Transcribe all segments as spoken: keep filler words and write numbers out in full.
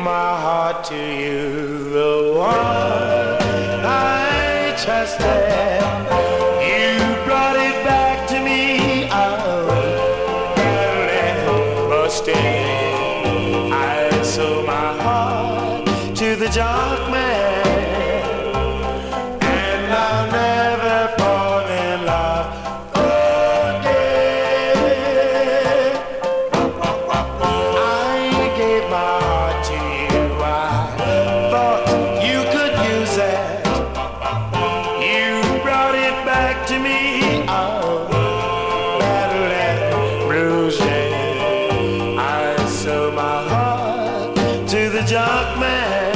my heart to you, the one I trusted. You brought it back to me. Oh, that mistake. I sold my heart to the junk man, and I'll never fall in love again. I gave my heart to you. I thought you could use it. You brought it back to me. Oh, battle and bruising. I sold my heart to the junk man,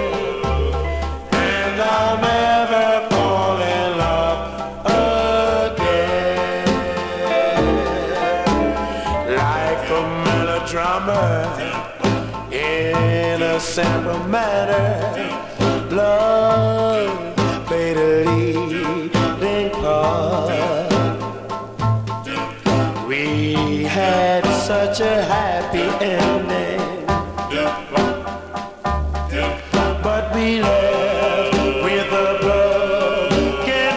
and I'll never fall in love again. Like a melodrama in a simple manner, love played a leading part. We had such a happy ending, but we left with a broken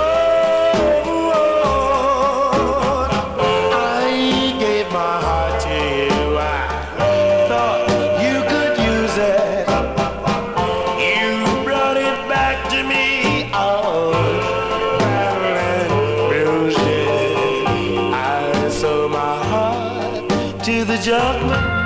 heart. I gave my heart to you. I thought you could use it. You brought it back to me. Oh, battle and bruised it. I sold my heart to the junk man.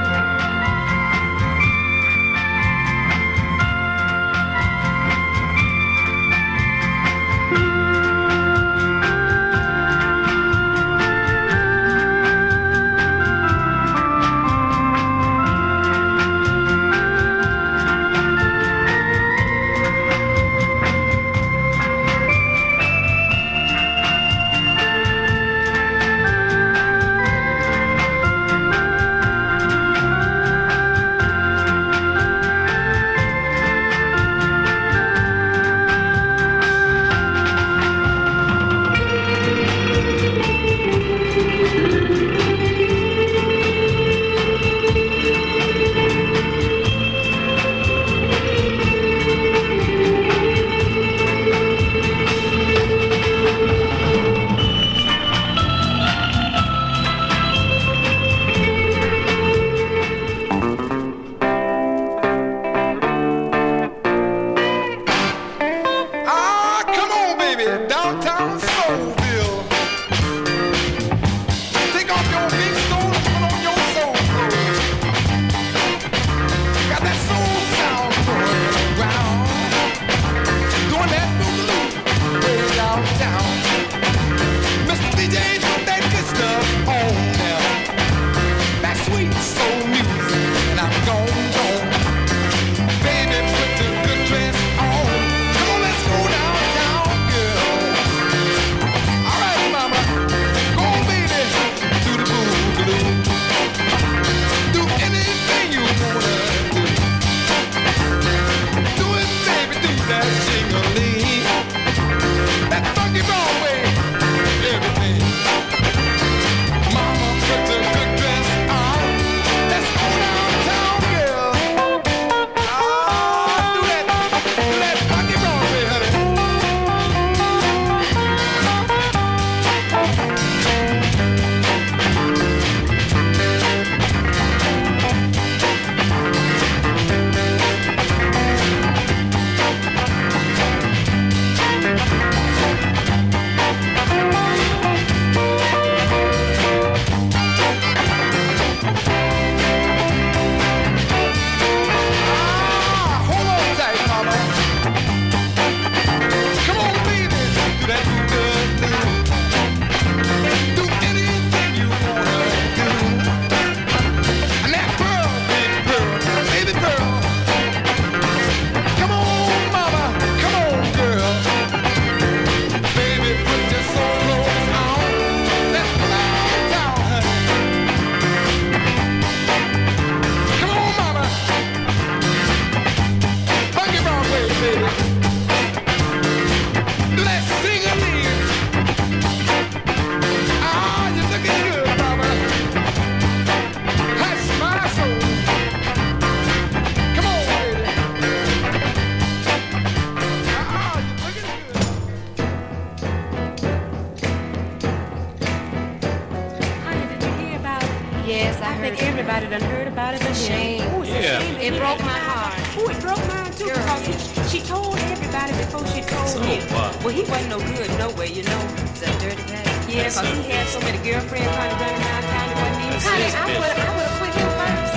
It broke my heart. Oh, it broke mine too. Girl. Because she told everybody before she told So me. what? Well, he wasn't no good no way, you know. It's a dirty bag. Yeah, because he had so many girlfriends trying to run around town. It wasn't even Honey, Yes, I bitch. would I would have quit him first.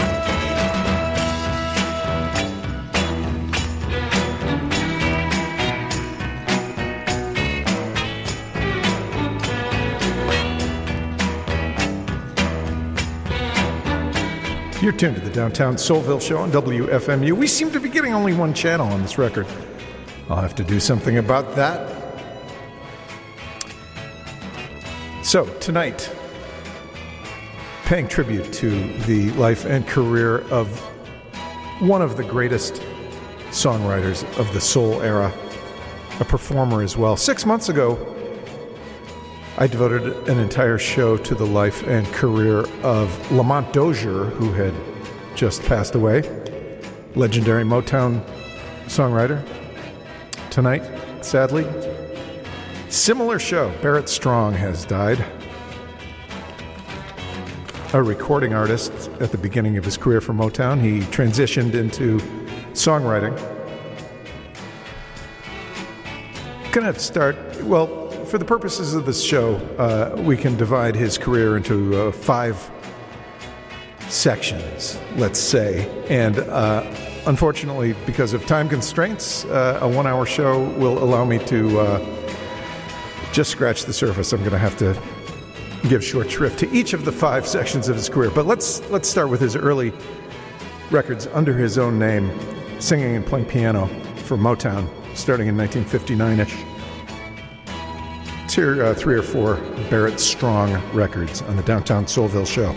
You're tuned to the Downtown Soulville Show on W F M U. We seem to be getting only one channel on this record. I'll have to do something about that. So, tonight, paying tribute to the life and career of one of the greatest songwriters of the soul era, a performer as well. Six months ago, I devoted an entire show to the life and career of Lamont Dozier, who had just passed away, legendary Motown songwriter. Tonight, sadly, similar show. Barrett Strong has died. A recording artist at the beginning of his career for Motown. He transitioned into songwriting. Gonna start, well, for the purposes of this show, uh, we can divide his career into uh, five sections, let's say. And uh, unfortunately, because of time constraints, uh, a one-hour show will allow me to uh, just scratch the surface. I'm going to have to give short shrift to each of the five sections of his career. But let's let's start with his early records under his own name, singing and playing piano for Motown, starting in nineteen fifty-nine-ish. Let's hear uh, three or four Barrett Strong records on the Downtown Soulville Show.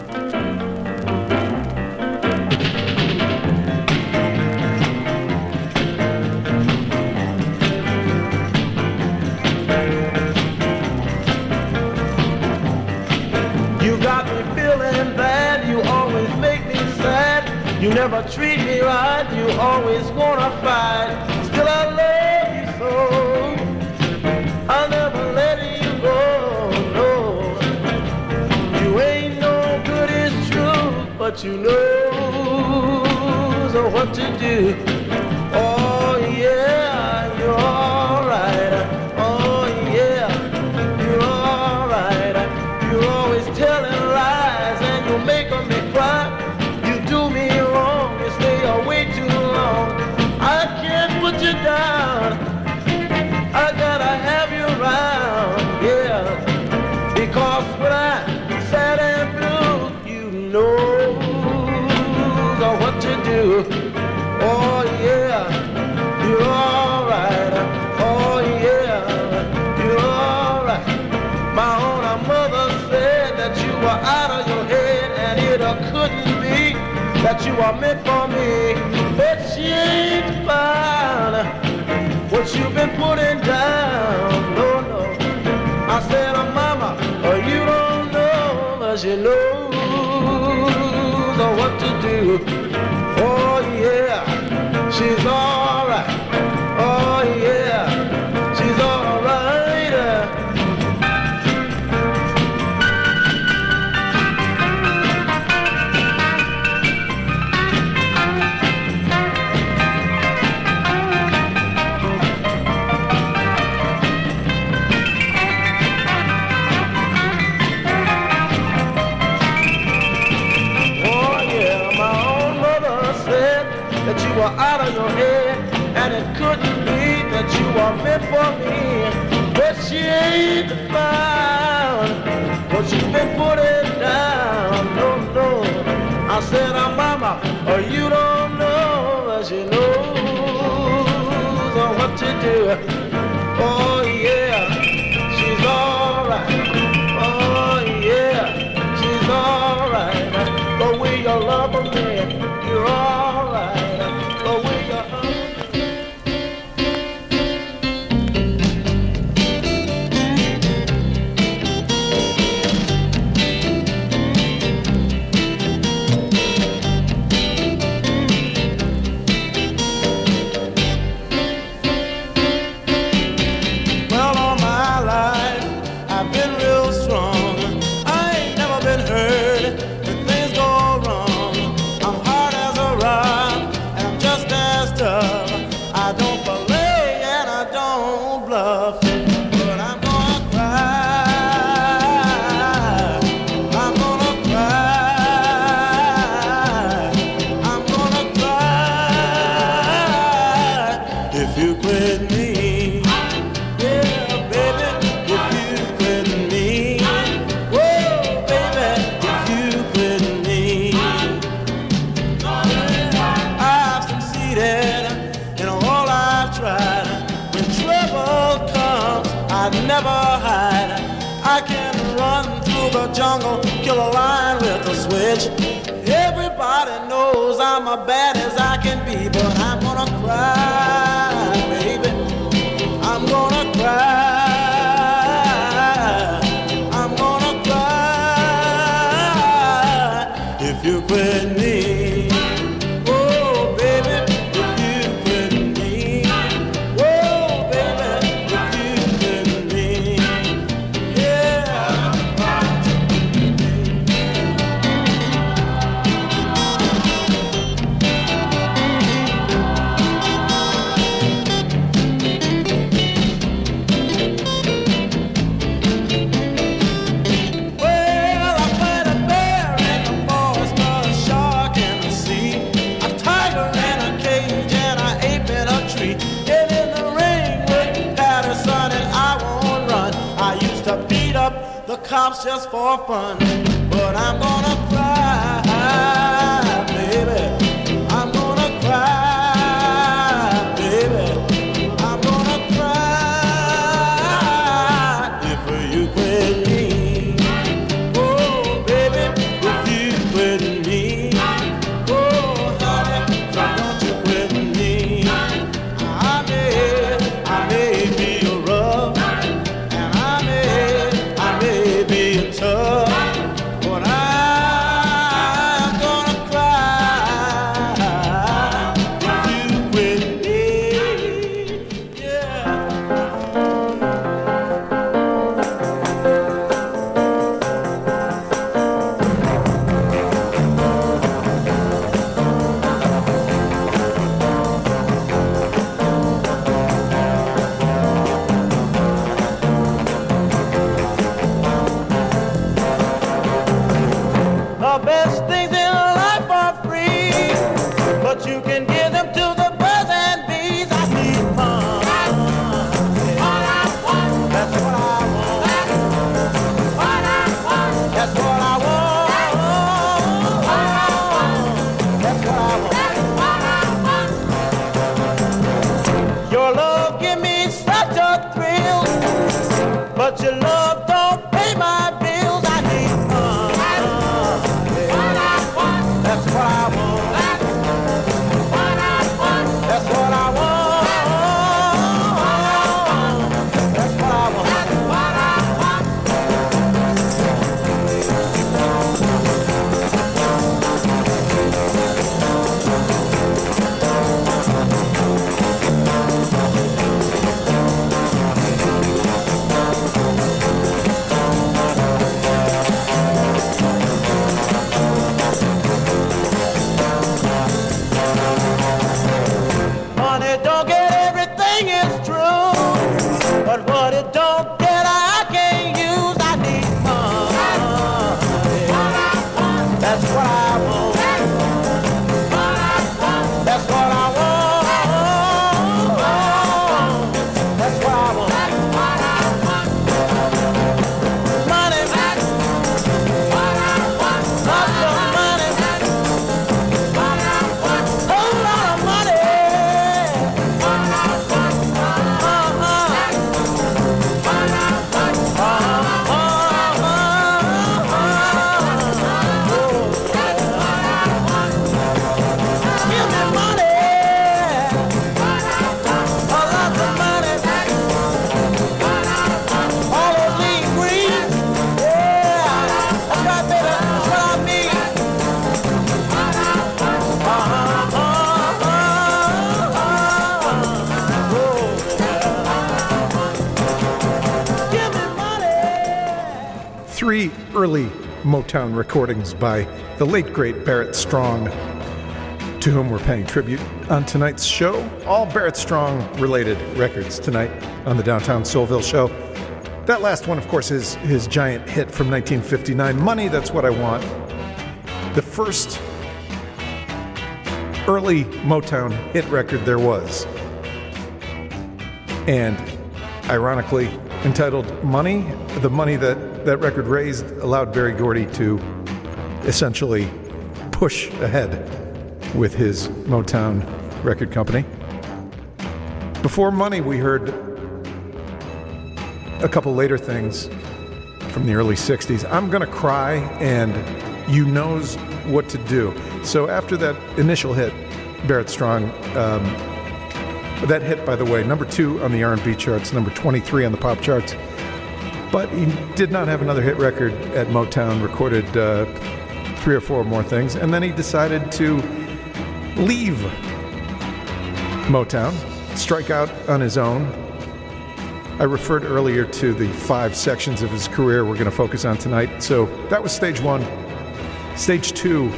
You got me feeling bad, you always make me sad. You never treat me right, you always wanna fight. Still I love you so, I'll never let you go, no. You ain't no good, it's true, but you know so what to do. Oh yeah, you're alright. Oh yeah, you're alright. You're always telling lies and you're making me cry. You do me wrong, you stay away too long. I can't put you down, I gotta have you around, yeah. Because when I'm sad and blue, you know what to do. Oh yeah, you're alright. Oh yeah, you're alright. My own mother said that you were out of your head and it uh, couldn't be that you are meant for me. But she ain't found what you've been putting down. No, no. I said, oh, mama, oh, you don't know, but she knows what to do. Oh yeah, she's alright. Oh yeah, she's alright. That you were out of your head, and it couldn't be that you were meant for me. But she ain't found what you've been putting down. No, no. I said, oh, mama, oh, you don't know, but she knows what to do. Oh yeah, she's alright. Oh yeah, she's alright. The way you love me, you're alright. never hide. I can run through the jungle, kill a lion with a switch. Everybody knows I'm as bad as I can be, but I'm gonna cry, baby. I'm gonna cry. I'm gonna cry if you quit me. Oh, baby, if you quit me. Oh, baby, if you quit me. Yeah. Well, I put a bear in the forest, a shark in the sea, a tiger in a cage, and an ape in a tree. Get in the ring with Patterson and I won't run. I used to beat up the cops just for fun, but I'm gonna cry, baby. I'm gonna cry, baby. I'm gonna cry if you quit me. Oh, baby, if you quit me. Oh, honey, so don't you quit me. I may, I may be rough, and I may, I may be tough, but I'm gonna cry if you quit me. Yeah. The best things in life are free, but you can give them to the birds and bees. I need fun. That's what I want. That's what I want. That's what I want. Your love give me such a thrill, but your love don't pay my bills. I need fun. That's what I want. That's what I want. That's what I want. Money don't get everything, it's true, but what it don't get I can't use. I need money. That's what I want. That's what I want. That's what I want. Money. Lots of money. Whole lot of money. Give me money. A lot of money. All those lean greens. Yeah. That's right, baby. That's what I need. Give me money. Three early Motown recordings by the late great Barrett Strong, to whom we're paying tribute on tonight's show. All Barrett Strong related records tonight on the Downtown Soulville show. That last one, of course, is his giant hit from nineteen fifty-nine, Money, That's What I Want. The first early Motown hit record there was. And ironically entitled Money, the money that that record raised allowed Berry Gordy to essentially push ahead with his Motown record company. Before Money, we heard a couple later things from the early sixties. I'm Gonna Cry and You Knows What to Do. So after that initial hit, Barrett Strong, um, that hit, by the way, number two on the R and B charts, number twenty-three on the pop charts. But he did not have another hit record at Motown, recorded uh, three or four more things, and then he decided to leave Motown, strike out on his own. I referred earlier to the five sections of his career we're going to focus on tonight. So that was stage one. Stage two,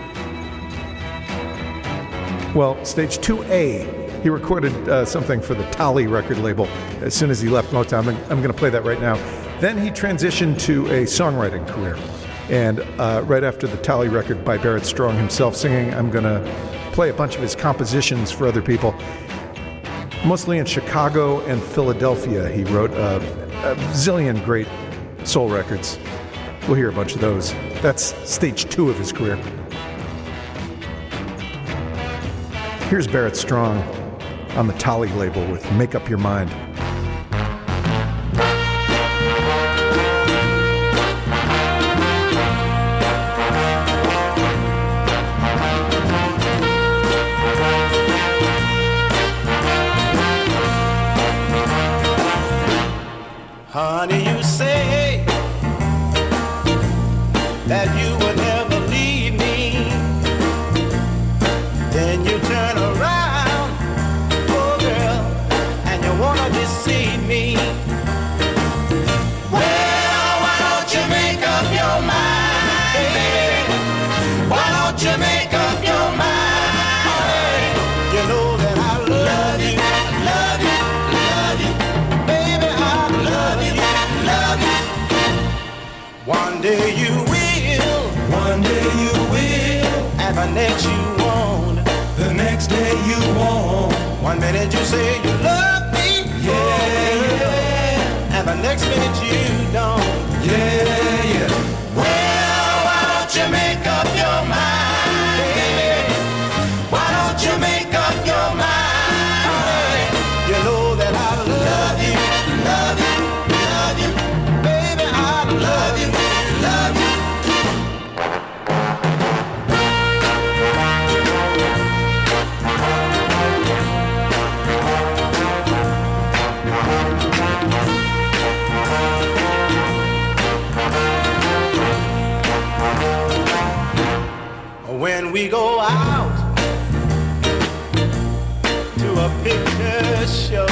well, stage two A, he recorded uh, something for the Tolly record label as soon as he left Motown. I'm, I'm going to play that right now. Then he transitioned to a songwriting career. And uh, right after the Tolly record by Barrett Strong himself singing, I'm going to play a bunch of his compositions for other people. Mostly in Chicago and Philadelphia, he wrote uh, a zillion great soul records. We'll hear a bunch of those. That's stage two of his career. Here's Barrett Strong on the Tolly label with Make Up Your Mind. Honey, you say that you would never leave me. Then you turn around, oh girl, and you wanna deceive me. Well, why don't you make up your mind, baby? Why don't you make up your mind? You know that I love you, love you, love you, baby, I love you, love you. One day you will, one day you will, and the next you won't, the next day you won't. One minute you say you love me, yeah, yeah, and the next minute you don't, yeah, yeah. Well, why don't you make up your mind, baby? Why don't you make up your mind? You know that I love you, love you, love you, baby, I love you, love you. When we go out to a picture show,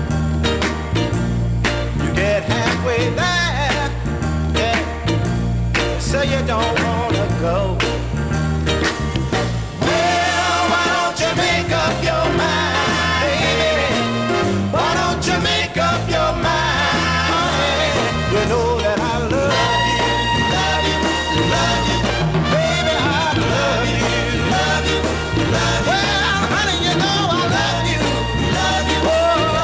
you get halfway there, yeah, so you don't wanna go. Well, why don't you make up your mind, baby? Why don't you make up your mind? You know that I love you, love you, love you, baby, I love you, love you, love you. Well, honey, you know I love you, love you, oh.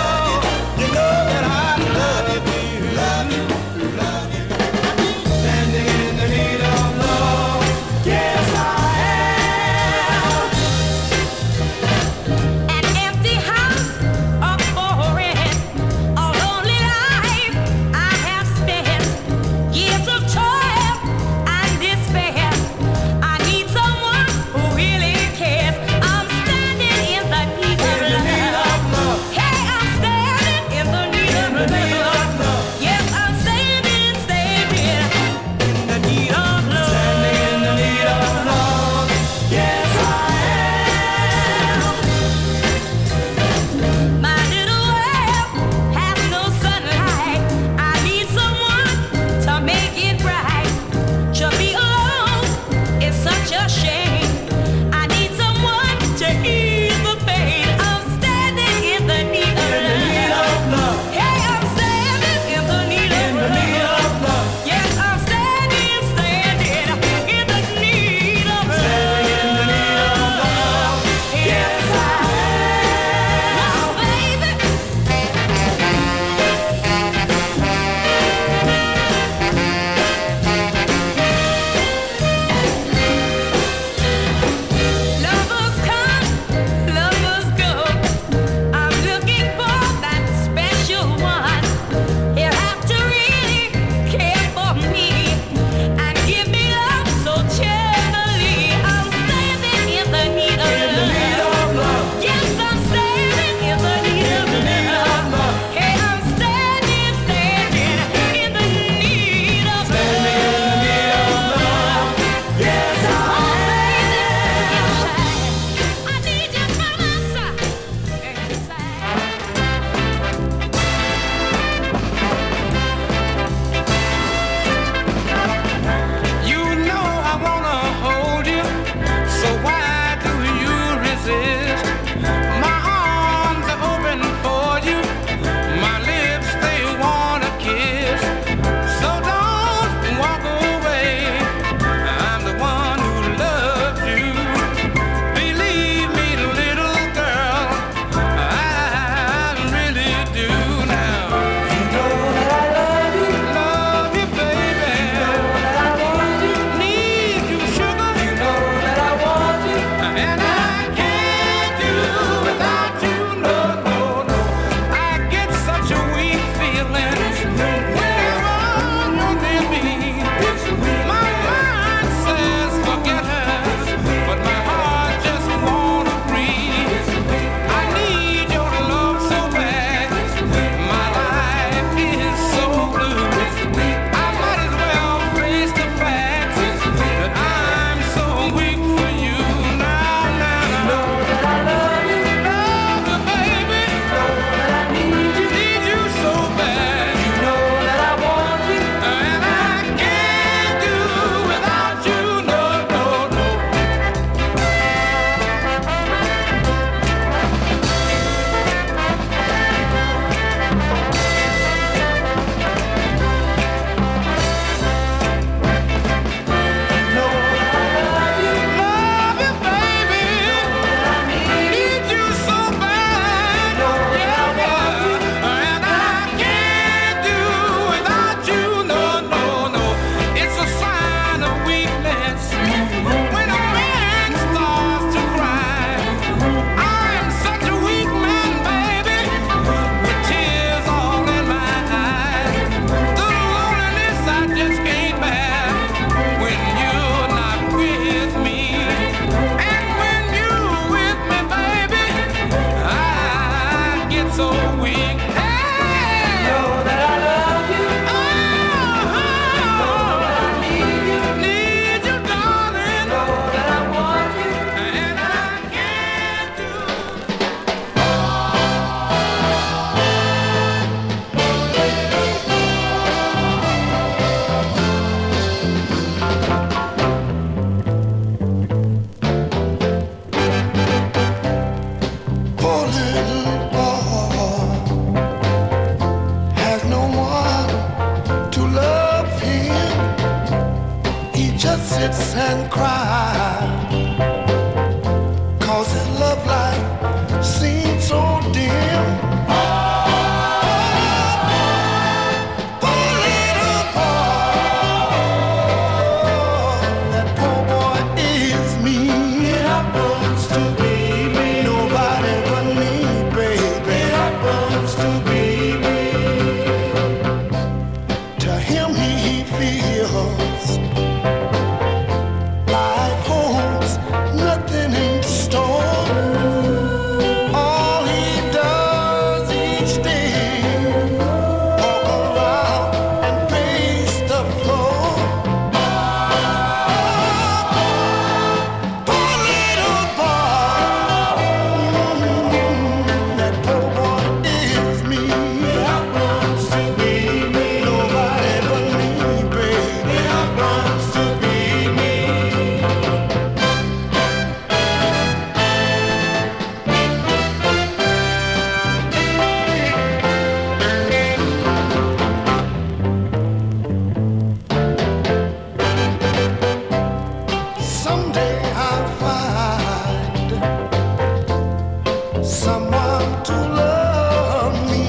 sits and cries, 'cause his love life seems so dim. Poor little boy, that poor boy is me. It happens to be me. Nobody but me, baby. It happens to be me. To him he feels life holds nothing in store. All he does each day, walk around and pace the floor. Poor little boy, that poor boy is me. It happens to be me. Nobody but me, baby. It happens to be me. Someday I'll find someone to love me.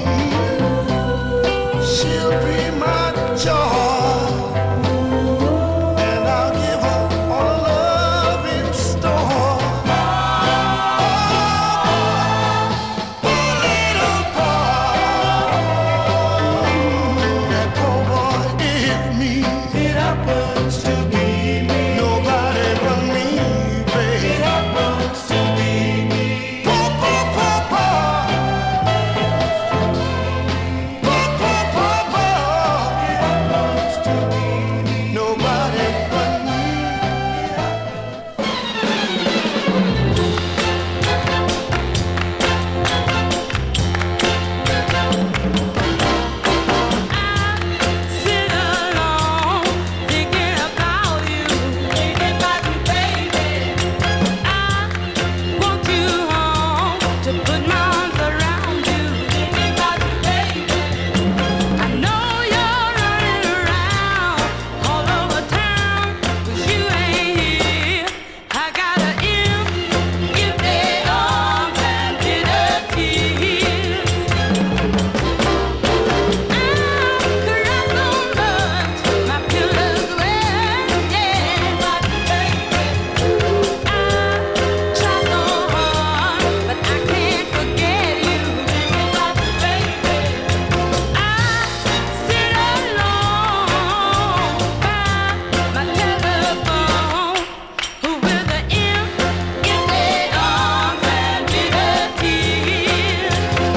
She'll be my joy, and I'll give her all the love in store. Poor little boy, that poor boy is me. It happens to be me. Nobody but me, baby. It happens to be me. Poor, poor, poor boy. Poor, poor, poor boy. It happens to be me. Nobody but me. Sit alone, thinking about you, thinking about you, baby. I want you home to put my arms around you, thinking about you, baby. I know you're running around all over town, 'cause you ain't here. I got an empty arms and bitter tears. My pillows wet, yeah, but baby, I try so hard, but I can't forget you, but baby, I sit alone by my telephone with the empty arms and bitter tears.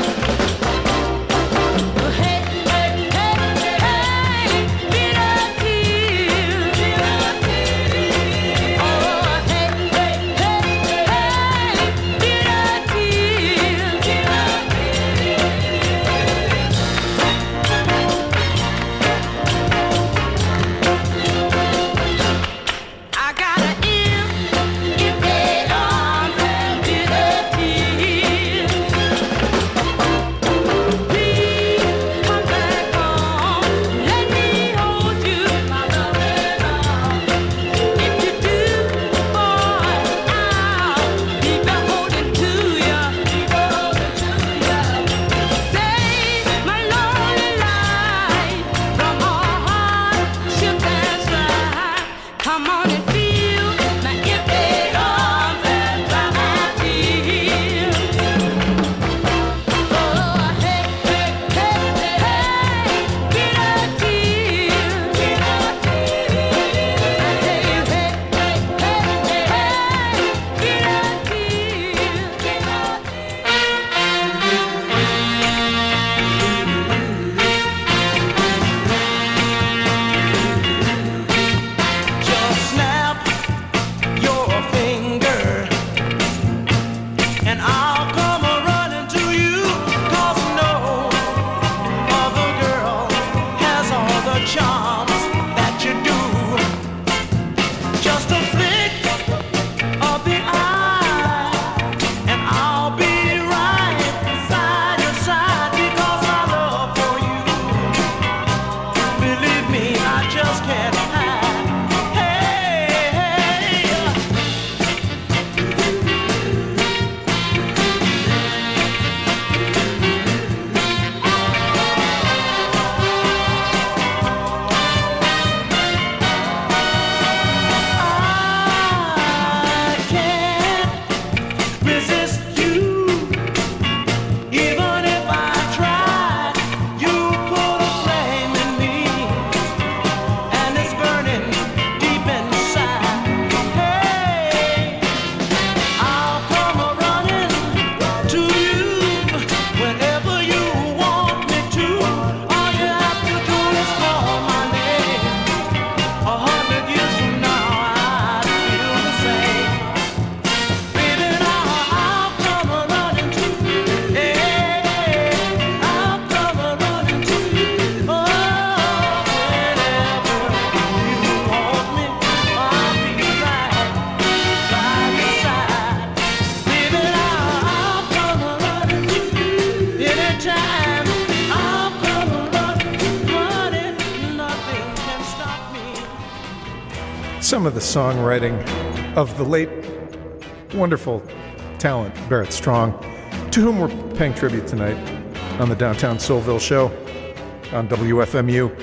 Hey, hey, hey, hey, bitter tears, bitter tears. Oh, hey, hey, hey, hey, bitter tears, bitter tears. I got an empty arms and bitter tears. Please come back home. Let me hold you, my loving arm. If you do, boy, I'll be beholden to you, beholden to you. Save my lonely life from all hardship and strife. Come on and feel my empty arms and dry my tears. Oh, hey, hey, hey, hey, bitter tears, bitter tears. Hey, hey, hey, hey, hey, bitter tears, bitter Just snap your finger and I'll come running to you, 'cause no other girl has all the charms that you do. Just a flick of the eye and I'll be right beside your side, because my love for you, believe me, I just can't hide. Hey, hey, some of the songwriting of the late, wonderful talent, Barrett Strong, to whom we're paying tribute tonight on the Downtown Soulville Show on W F M U.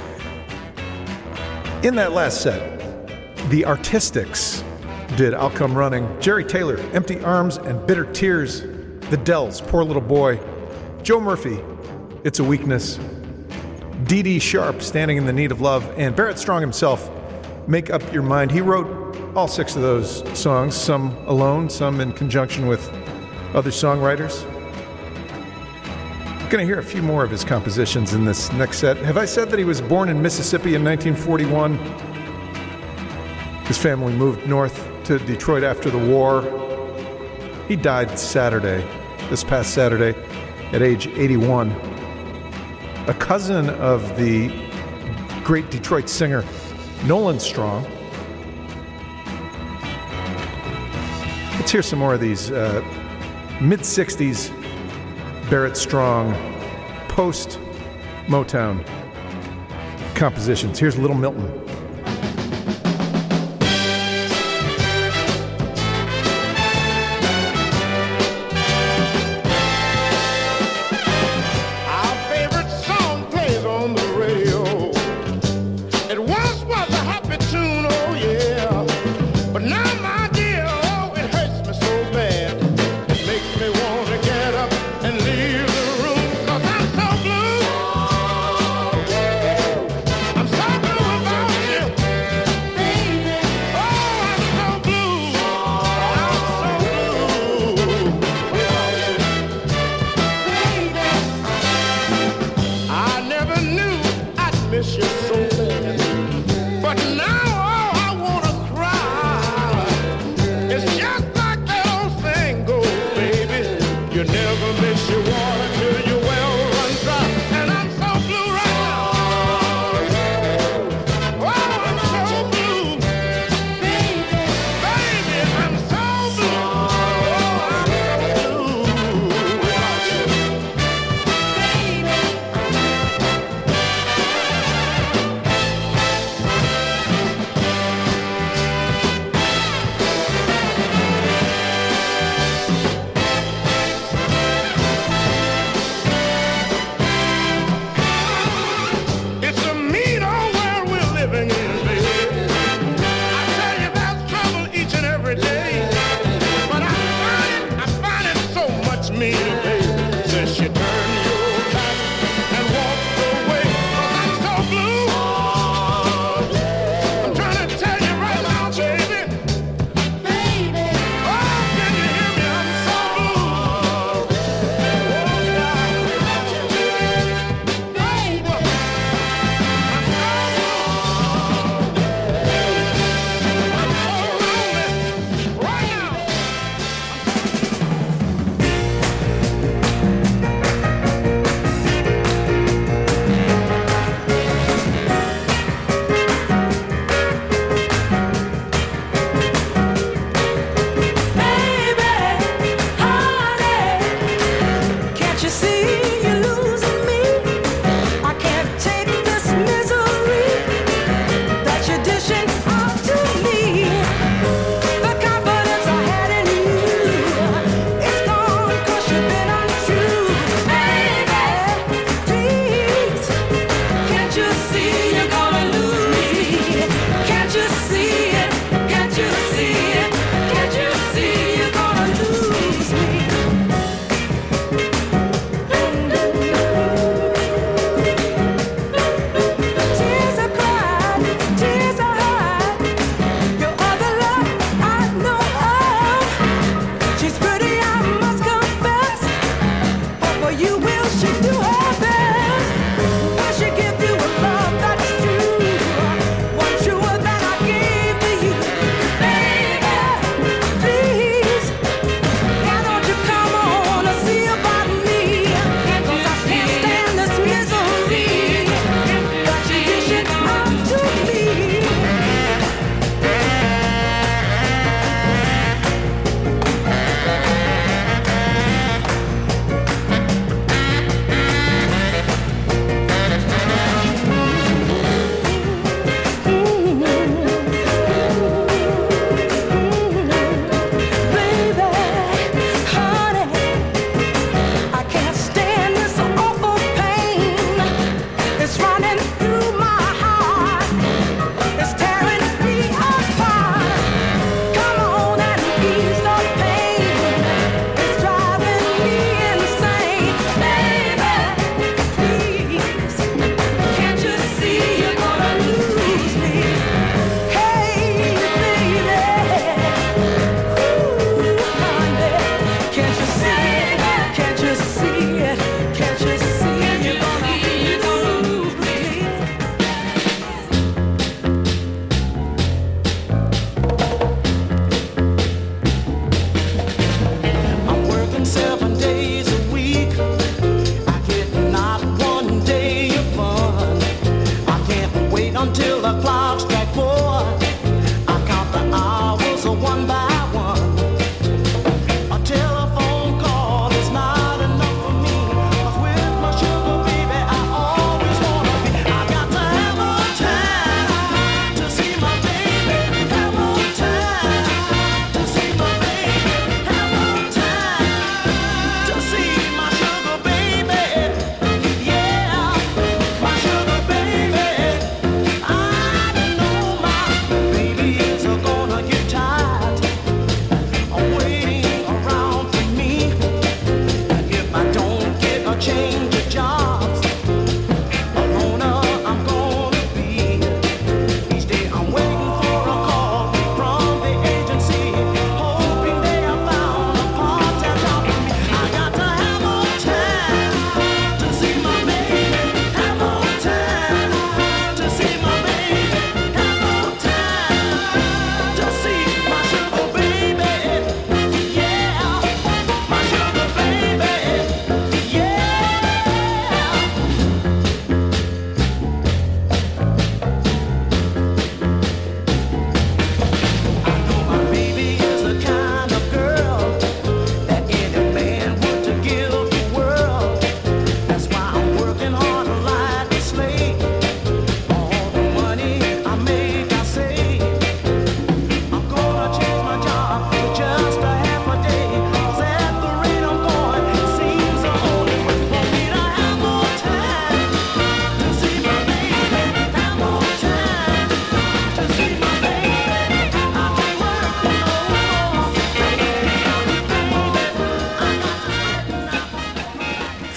In that last set, the Artistics did I'll Come Running, Jerry Taylor, Empty Arms and Bitter Tears, The Dells, Poor Little Boy, Joe Murphy, It's a Weakness, Dee Dee Sharp, Standing in the Need of Love, and Barrett Strong himself, Make Up Your Mind. He wrote all six of those songs, some alone, some in conjunction with other songwriters. We're going to hear a few more of his compositions in this next set. Have I said that he was born in Mississippi in nineteen forty-one? His family moved north to Detroit after the war. He died Saturday, this past Saturday, at age eighty-one. A cousin of the great Detroit singer Nolan Strong. Let's hear some more of these uh, mid-sixties Barrett Strong post-Motown compositions. Here's Little Milton.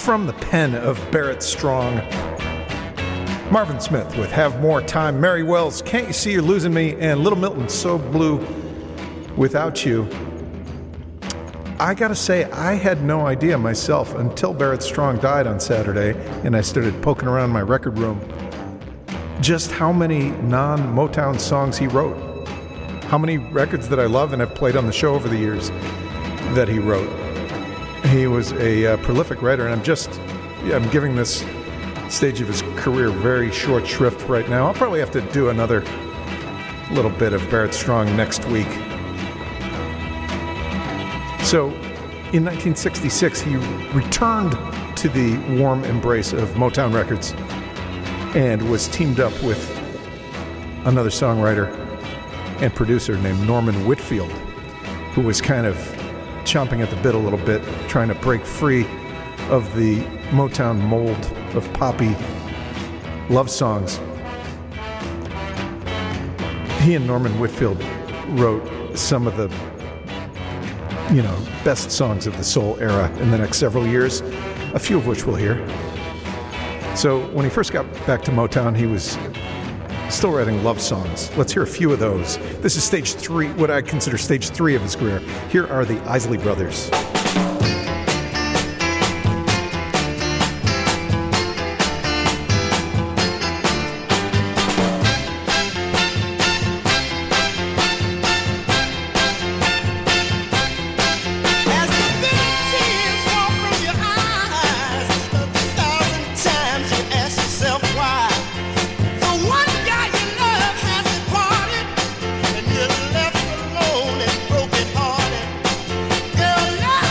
from the pen of Barrett Strong. Marvin Smith with Have More Time, Mary Wells, Can't You See You're Losing Me, and Little Milton, So Blue Without You. I gotta say, I had no idea myself until Barrett Strong died on Saturday and I started poking around my record room just how many non-Motown songs he wrote. How many records that I love and have played on the show over the years that he wrote. He was a uh, prolific writer, and I'm just, yeah, I'm giving this stage of his career very short shrift right now. I'll probably have to do another little bit of Barrett Strong next week. So, in nineteen sixty-six, he returned to the warm embrace of Motown Records and was teamed up with another songwriter and producer named Norman Whitfield, who was kind of chomping at the bit a little bit, trying to break free of the Motown mold of poppy love songs. He and Norman Whitfield wrote some of the, you know, best songs of the soul era in the next several years, a few of which we'll hear. So when he first got back to Motown, he was still writing love songs. Let's hear a few of those. This is stage three, what I consider stage three of his career. Here are the Isley Brothers. Girl, now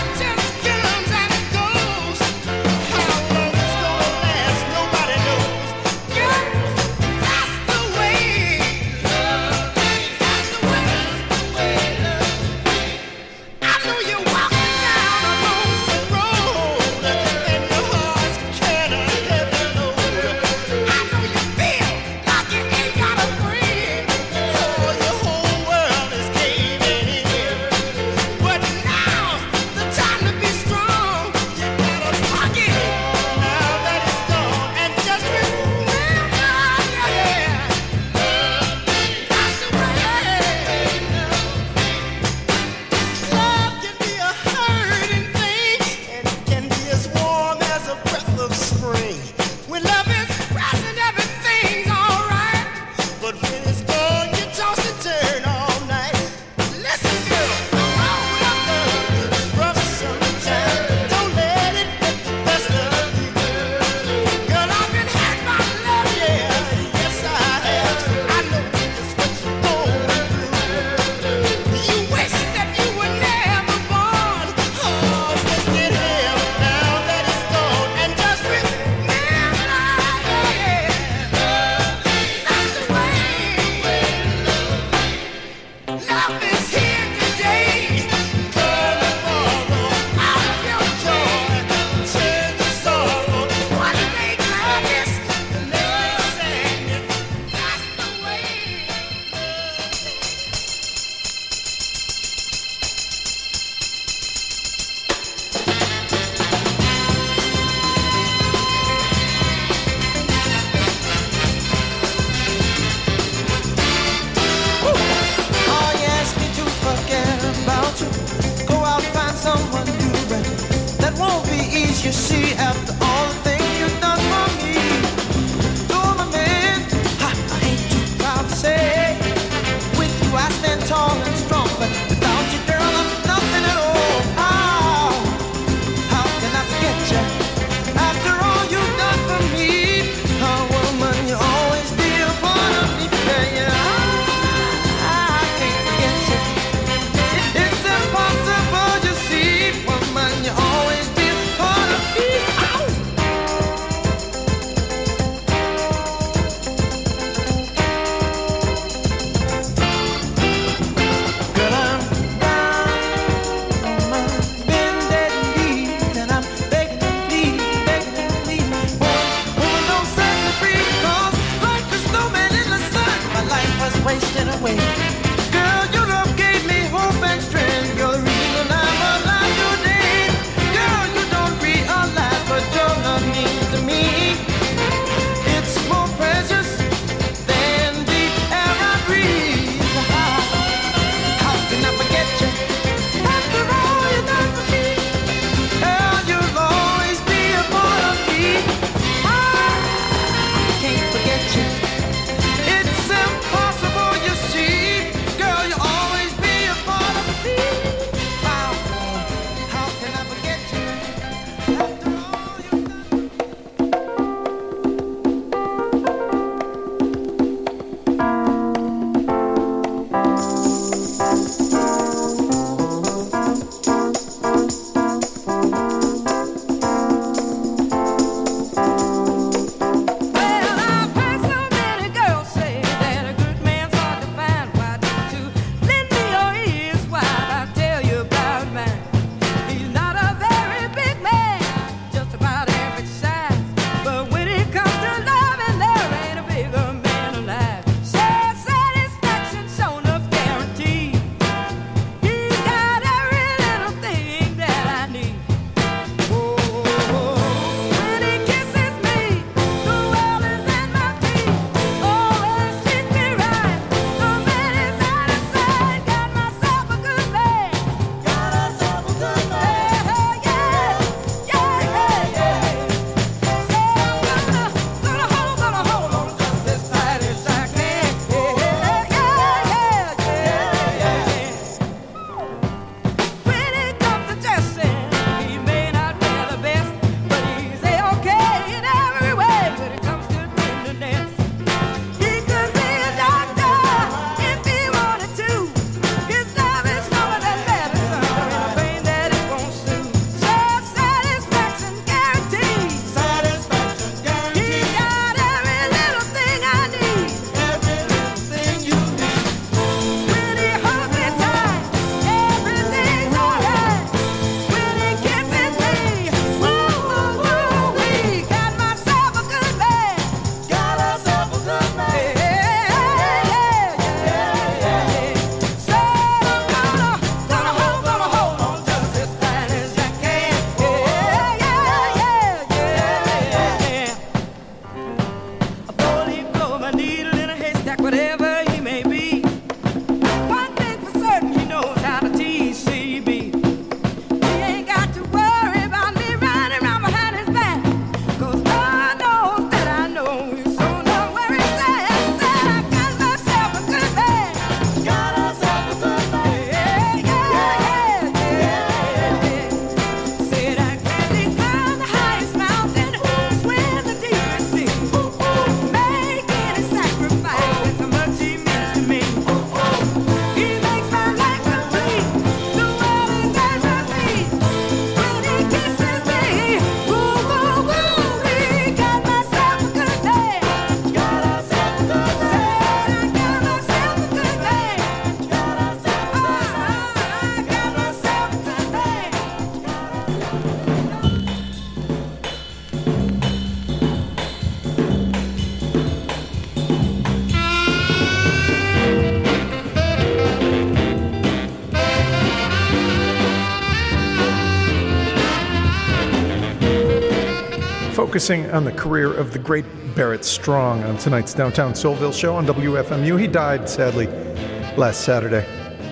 focusing on the career of the great Barrett Strong on tonight's Downtown Soulville show on W F M U. He died, sadly, last Saturday.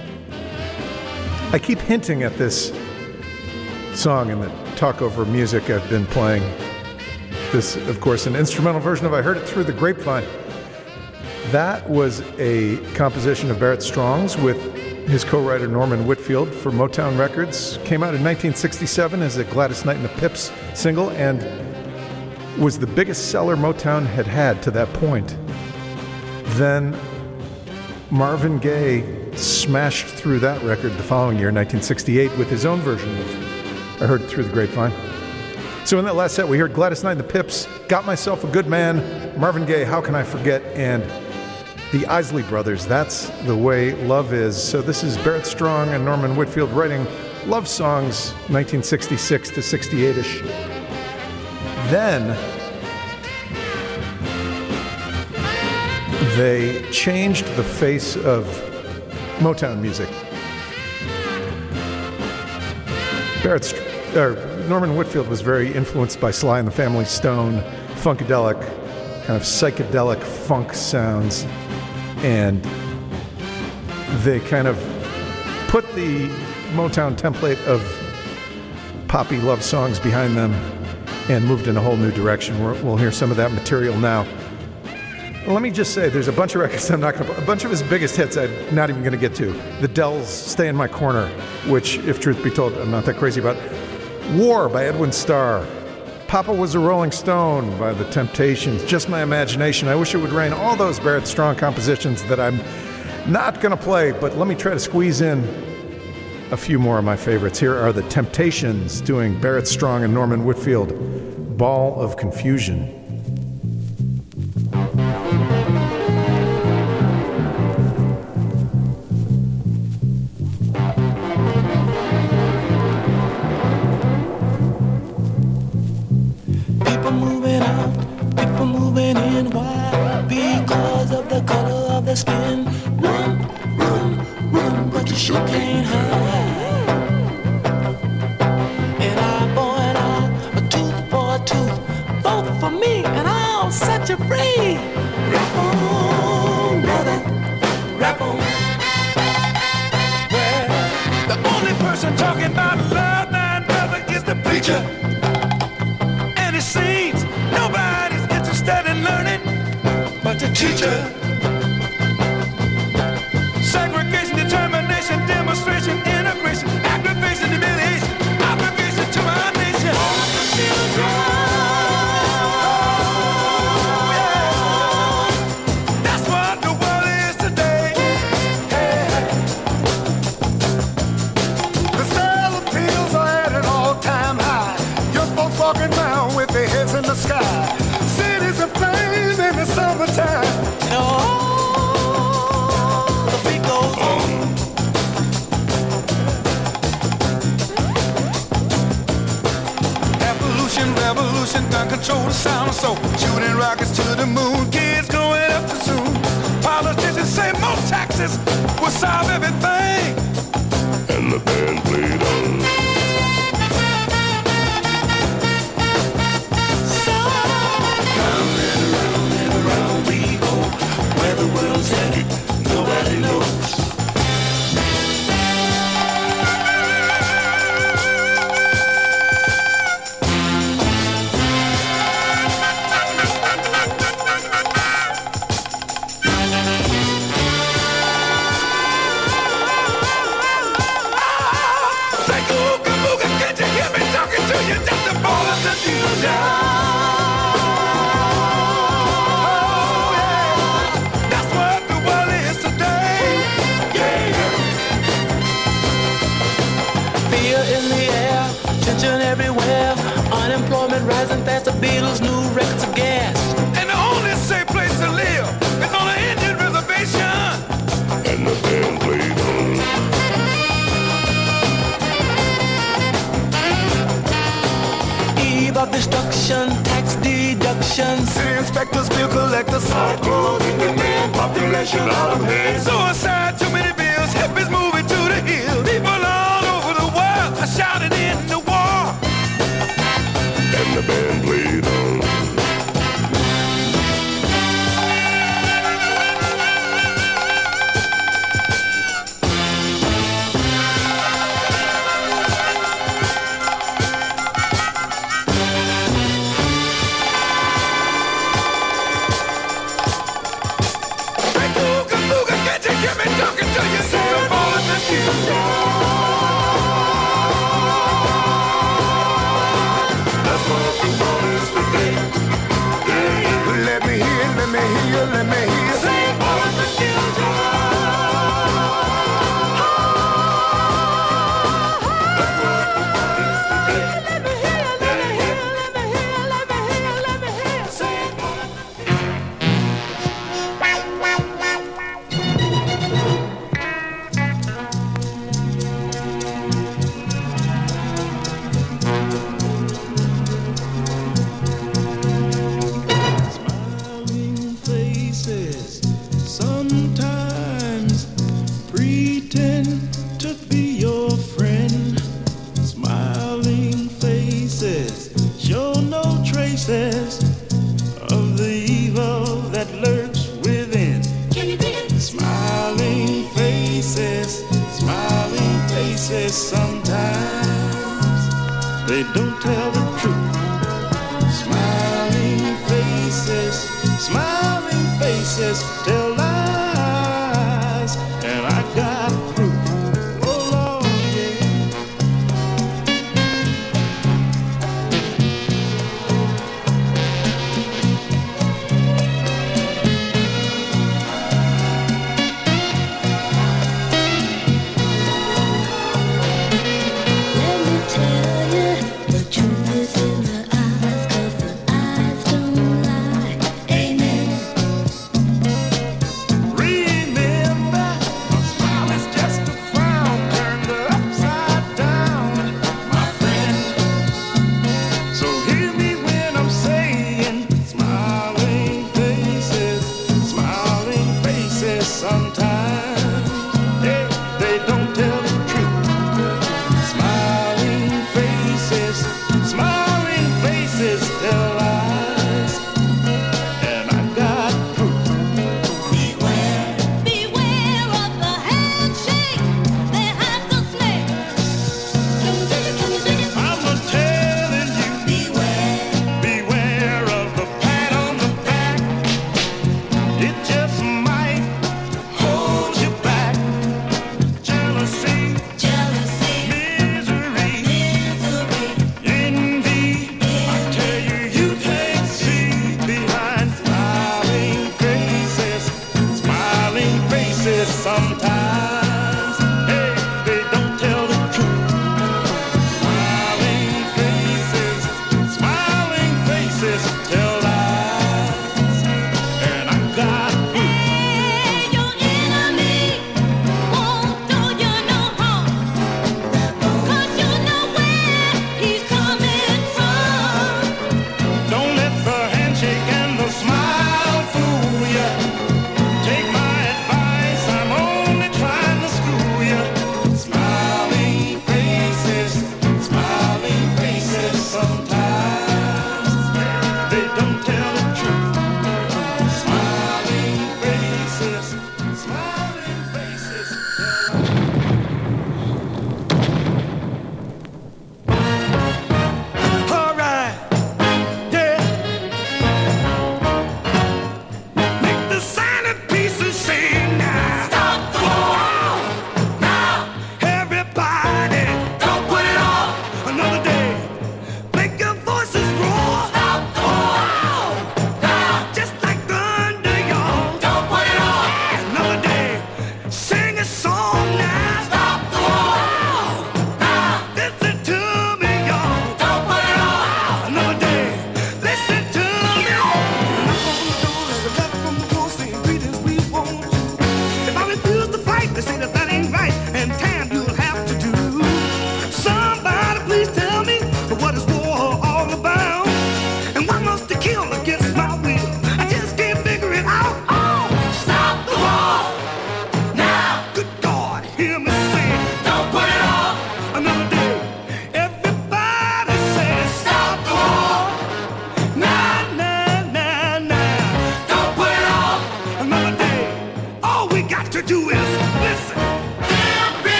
I keep hinting at this song in the talk over music I've been playing. This, of course, an instrumental version of I Heard It Through the Grapevine. That was a composition of Barrett Strong's with his co-writer Norman Whitfield for Motown Records. Came out in nineteen sixty-seven as a Gladys Knight and the Pips single and was the biggest seller Motown had had to that point. Then Marvin Gaye smashed through that record the following year, nineteen sixty-eight, with his own version of I Heard It Through the Grapevine. So in that last set, we heard Gladys Knight and the Pips, Got Myself a Good Man, Marvin Gaye, How Can I Forget, and the Isley Brothers, That's the Way Love Is. So this is Barrett Strong and Norman Whitfield writing love songs, nineteen sixty-six to sixty-eight-ish. Then they changed the face of Motown music. Barrett, or Norman Whitfield was very influenced by Sly and the Family Stone, funkadelic, kind of psychedelic funk sounds, and they kind of put the Motown template of poppy love songs behind them and moved in a whole new direction. We're, we'll hear some of that material now. Let me just say, there's a bunch of records I'm not going to... A bunch of his biggest hits I'm not even going to get to. The Dells' Stay in My Corner, which, if truth be told, I'm not that crazy about. War by Edwin Starr. Papa Was a Rolling Stone by The Temptations. Just My Imagination. I Wish It Would Rain. All those Barrett Strong compositions that I'm not going to play, but let me try to squeeze in a few more of my favorites. Here are The Temptations doing Barrett Strong and Norman Whitfield, Ball of Confusion. People moving out, people moving in. Why? Because of the color of their skin. Run, run, run, but you sure can't hide. An eye for an eye, a tooth for a tooth. Vote for me and I'll set you free. Rap on, brother, rap on. Well, the only person talking about love now, brother, is the preacher. And it seems nobody's interested in learning but the teacher. Segregation, determination, demonstration, integration, aggravation, humiliation, obligation to our nation. That's what the world is today. The sale of pills are at an all-time high. Young folks walking around with their heads in the sky. Cities aflame in the summertime. Oh. Revolution, gun control the sound of soul. Shooting rockets to the moon, kids growing up too soon. Politicians say more taxes will solve everything. And the band played on. So, round and around and around we go. Where the world's headed, nobody knows. Rising fast, the Beatles' new records of gas. And the only safe place to live is on an Indian reservation. And the band played on. Eve of destruction, tax deductions. City inspectors, bill collectors. Hardcore demand, population out of hand. Suicide, too many bills. Hippies moving to the hill. People all over the world are shouting in the war. And the band played on. Let me hear, let me hear, let me hear. Sing for the future. That's what the world is today. Let me hear, let me hear, let me hear, let me hear, let me hear. Sing for the Smiling faces sometimes pretend to be your friend. Smiling faces show no traces of the evil that lurks within. Can you dig it? Smiling faces, smiling faces sometimes they don't tell the truth. Smiling faces, smiling faces tell lies, and I got proof. Oh Lord, yeah. Let me tell you, the truth is in the eyes, 'cause the eyes don't lie. Amen.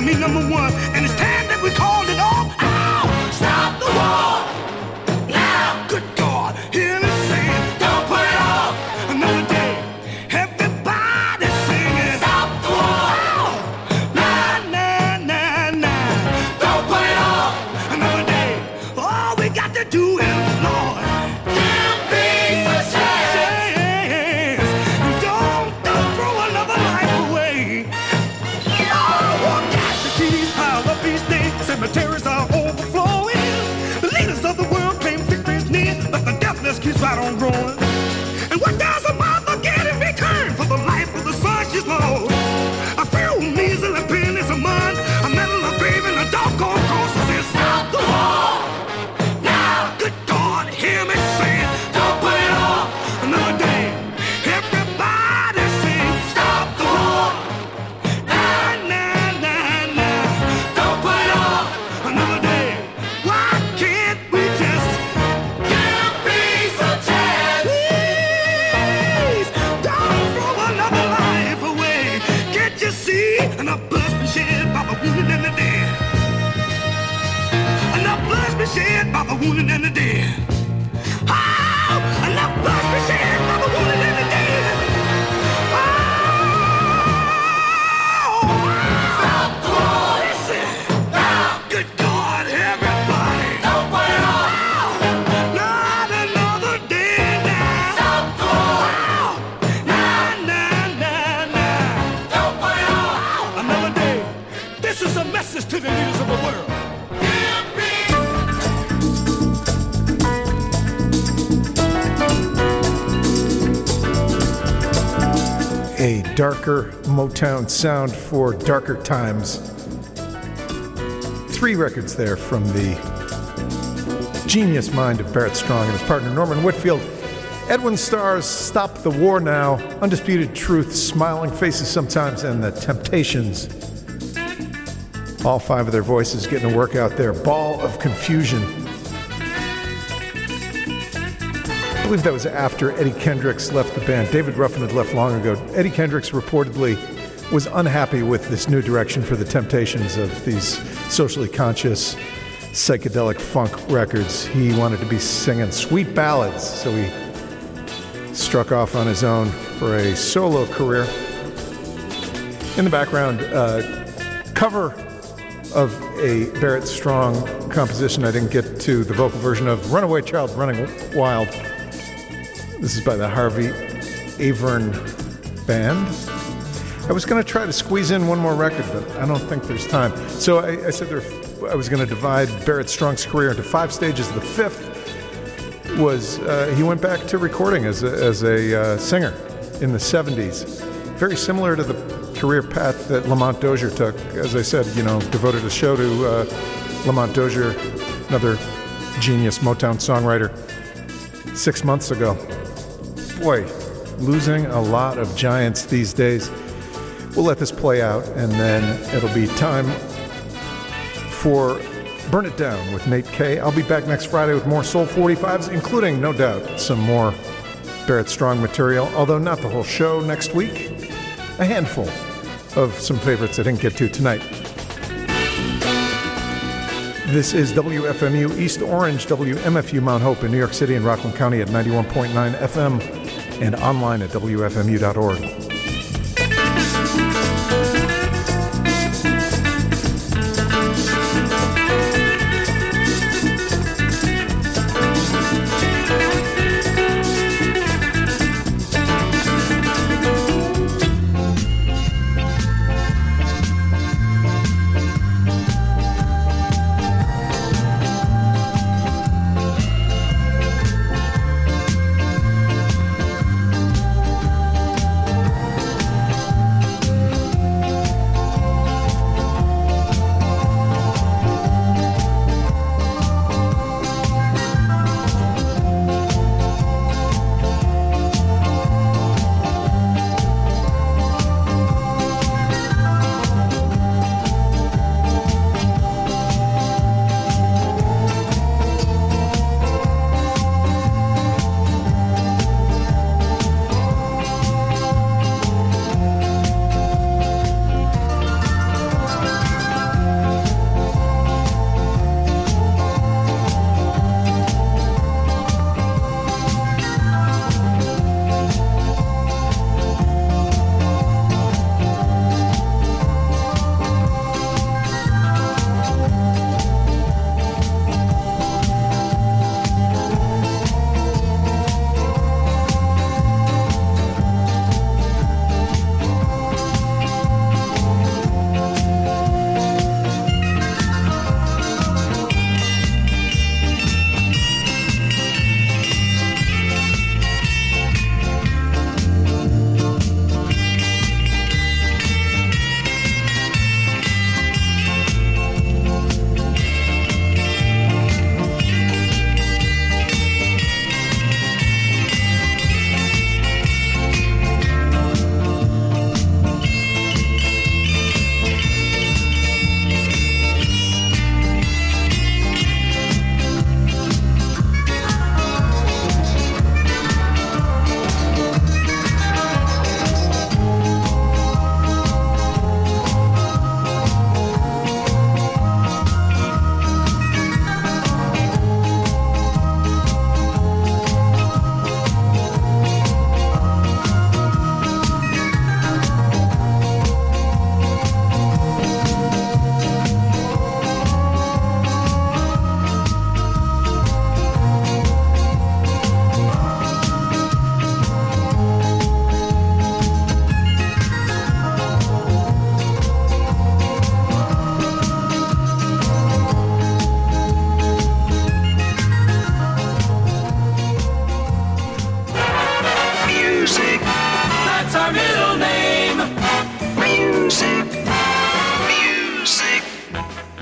me number one, and it's time that we called it off. Ow! Stop the war! Now, good God, hear me saying, don't put it off another day. Everybody singing, stop the war! Nah, nah, nah, nah. Don't put it off another day. All we got to do is, Lord, give peace a chance. Don't, don't throw another life away. Oh, casualties pile up each day. Cemeteries are overflowing. The leaders of the world claim victory's near, but the death list keeps right on growing. And what does a mother get in return for the life of the son she's lost? A few measly pennies a month, a medal, a baby, and a doggone cross. Says, stop the war! Now, good God, hear me saying, don't put it off another day. Everybody sing, stop the war! Nah, nah, nah, nah. Don't put it off another day. Why can't we just give peace a chance? Please, don't throw another life away. Can't you see enough blood's been shed by the wounded and the dead? Enough blood's been shed by the wounded and the dead. Oh, enough blood's been shed by the wounded and the dead. Oh, stop the war. Listen. Now, good God, everybody. Don't put it off. Not another day now. Stop the war. Nah, nah, nah, nah. Don't put it off another day. This is a message to the leaders of the world. A darker Motown sound for darker times. Three records there from the genius mind of Barrett Strong and his partner Norman Whitfield. Edwin Starr's Stop the War Now, Undisputed Truth, Smiling Faces Sometimes, and The Temptations. All five of their voices getting a workout there. Ball of Confusion. I believe that was after Eddie Kendricks left the band. David Ruffin had left long ago. Eddie Kendricks reportedly was unhappy with this new direction for the Temptations of these socially conscious, psychedelic funk records. He wanted to be singing sweet ballads, so he struck off on his own for a solo career. In the background, uh, cover of a Barrett Strong composition I didn't get to, the vocal version of Runaway Child Running Wild. This is by the Harvey Avern Band. I was going to try to squeeze in one more record, but I don't think there's time. So I, I said there, I was going to divide Barrett Strong's career into five stages. The fifth was uh, he went back to recording as a, as a uh, singer in the seventies. Very similar to the career path that Lamont Dozier took. As I said, you know, devoted a show to uh, Lamont Dozier, another genius Motown songwriter, six months ago. Boy, losing a lot of giants these days. We'll let this play out, and then it'll be time for Burn It Down with Nate Kay. I'll be back next Friday with more Soul forty-fives, including, no doubt, some more Barrett Strong material, although not the whole show next week. A handful of some favorites I didn't get to tonight. This is W F M U East Orange, W M F U Mount Hope in New York City and Rockland County at ninety-one point nine F M and online at W F M U dot org.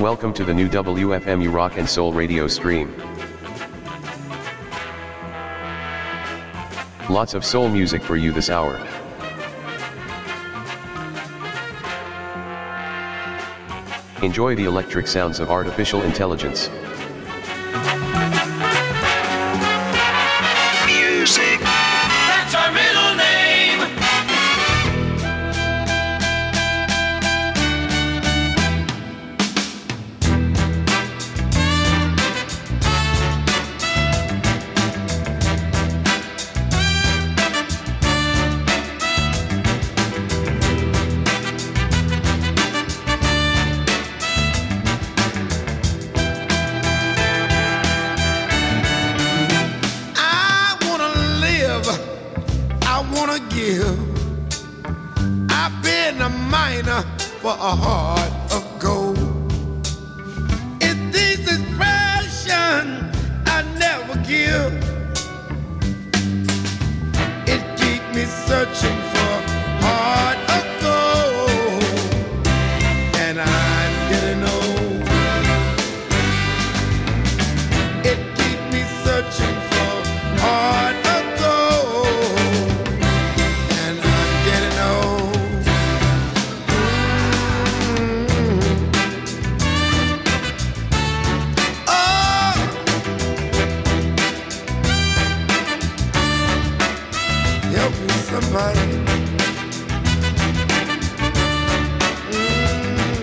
Welcome to the new W F M U Rock and Soul radio stream. Lots of soul music for you this hour. Enjoy the electric sounds of artificial intelligence. Music. That's our middle name. I've been a miner for a heart of gold. It's this expression I never give. It keeps me searching for heart of gold, and I'm getting old. It keeps me searching for heart of somebody. Mm.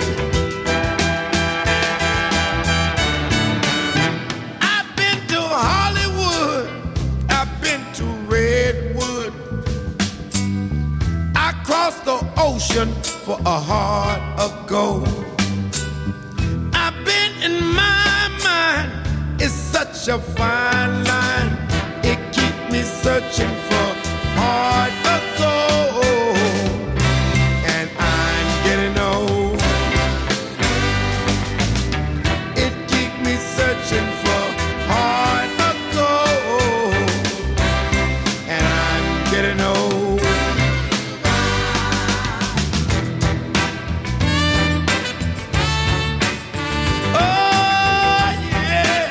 I've been to Hollywood, I've been to Redwood, I crossed the ocean for a heart of gold. I've been in my mind, it's such a fine line, it keeps me searching for heart of gold, and I'm getting old. It keeps me searching for heart of gold, and I'm getting old. Oh yeah.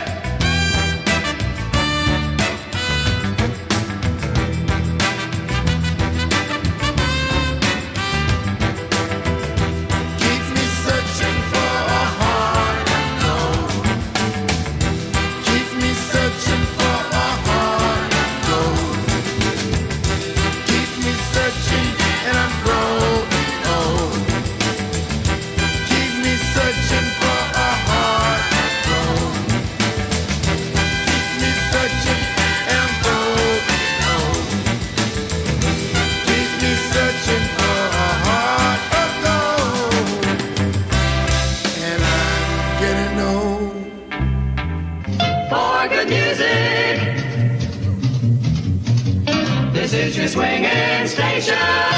This is your swinging station.